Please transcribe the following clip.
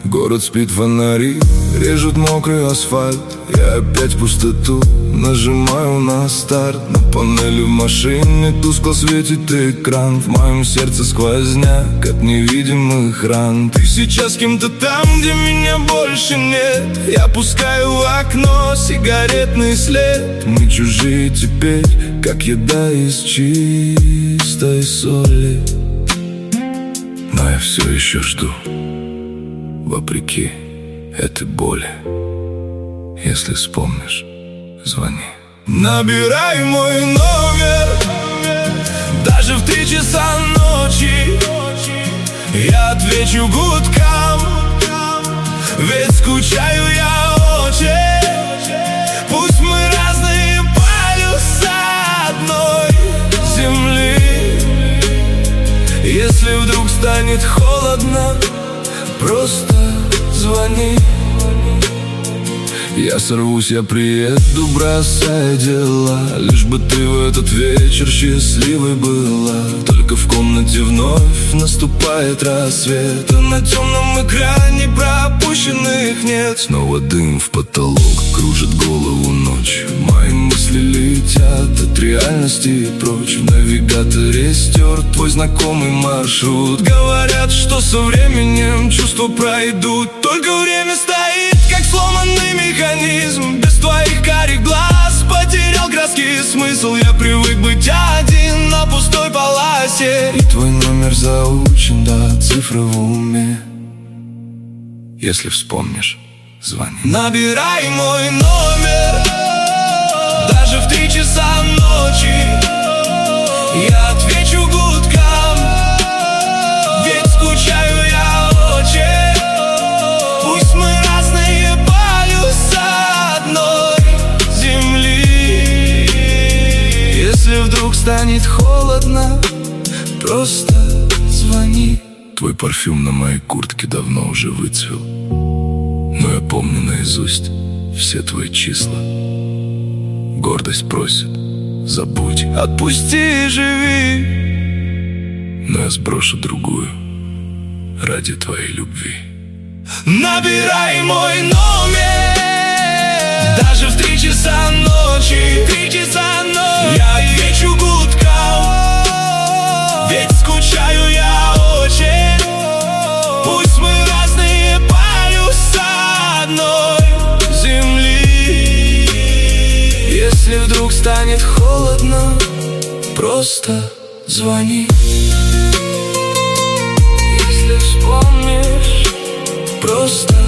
Город спит, фонари режут мокрый асфальт. Я опять в пустоту нажимаю на старт. На панели в машине тускло светит экран. В моем сердце сквозняк от невидимых ран. Ты сейчас с кем-то там, где меня больше нет. Я пускаю в окно сигаретный след. Мы чужие теперь, как еда из чистой соли. Но я все еще жду, вопреки этой боли. Если вспомнишь, звони. Набирай мой номер даже в 3 часа ночи. Я отвечу гудкам, ведь скучаю я очень. Пусть мы разные полюса одной земли. Если вдруг станет холодно, просто звони. Я сорвусь, я приеду, бросая дела, лишь бы ты в этот вечер счастливой была. Только в комнате вновь наступает рассвет, а на темном экране пропущенных нет. Снова дым в потолок, кружит голову ночь. Мои мысли летят от реальности прочь. В навигаторе стер твой знакомый маршрут. Говорят, что со временем чувства пройдут. Только время стоит, как сломанный механизм. Без твоих карих глаз потерял краски и смысл. Я привык быть один на пустой полосе. И твой номер заучен до цифры в уме. Если вспомнишь, звони. Набирай мой номер даже в 3 часа ночи. Я отвечу гудкам, ведь скучаю я очень. Пусть мы разные полюса одной земли. Если вдруг станет холодно, просто звони. Твой парфюм на моей куртке давно уже выцвел, но я помню наизусть все твои числа. Гордость просит: забудь, отпусти и живи. Но я сброшу другую ради твоей любви. Набирай мой номер даже в 3 часа ночи. 3 часа ночи. Я отвечу гудкам, ведь скучаю я очень. Пусть мы разные полюса одной земли. Если вдруг станет холодно, просто звони. Если вспомнишь, просто